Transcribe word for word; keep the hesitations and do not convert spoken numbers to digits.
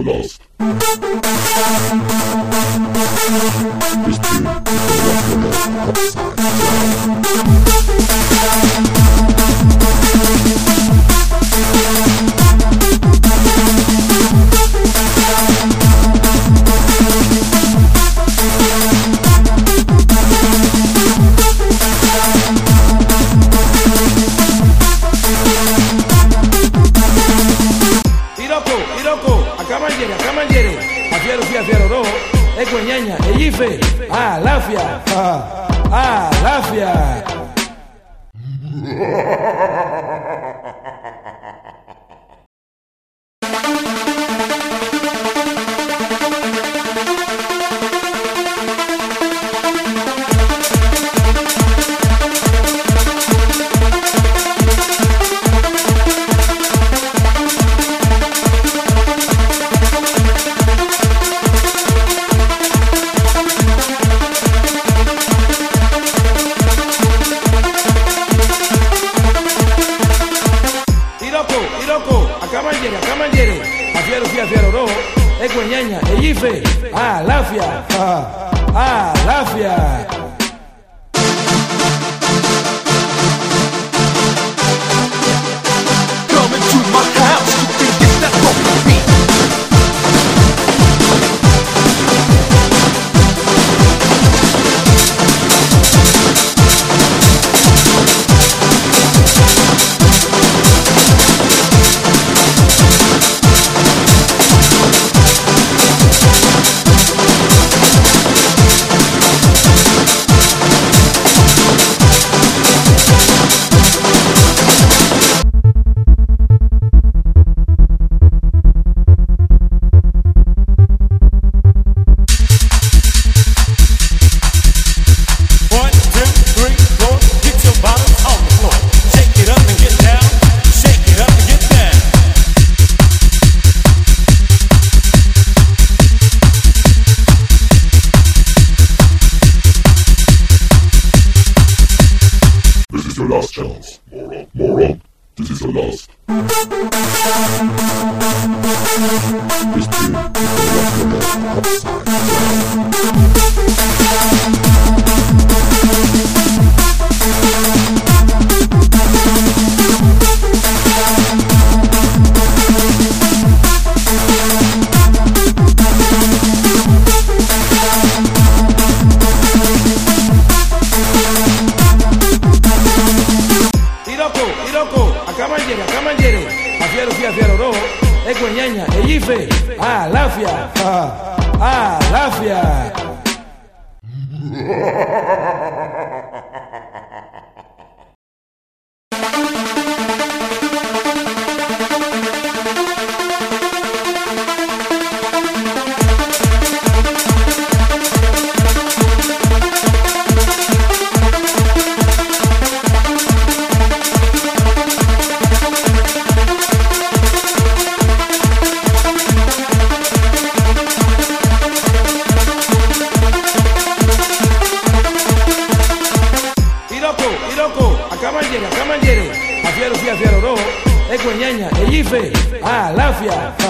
lost. This tune is the upside down. Ñaña, Ellife, ah, Lafia, ah, ah, Lafia. Ñaña, Ellife, ah, Lafia, ah, ah, Lafia. Coming to my house, you can get that fucking beat. Your last chance, moron, moron. This is your last. This tune is the upside down. Ñaña, Ellife, ah, Lafia, ah, ah, Lafia. Ñaña, Ellife, ah, Lafia.